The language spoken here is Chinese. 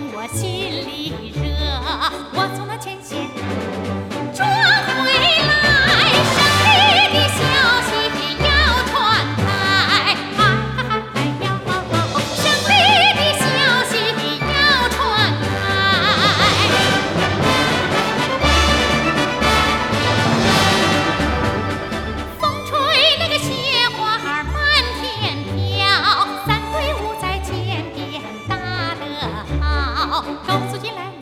我心里热。我从那前线转回来，胜利的消息要传开，胜利的消息要传开。风吹那个雪花满天飘，三队伍在前边打得好，告诉进来。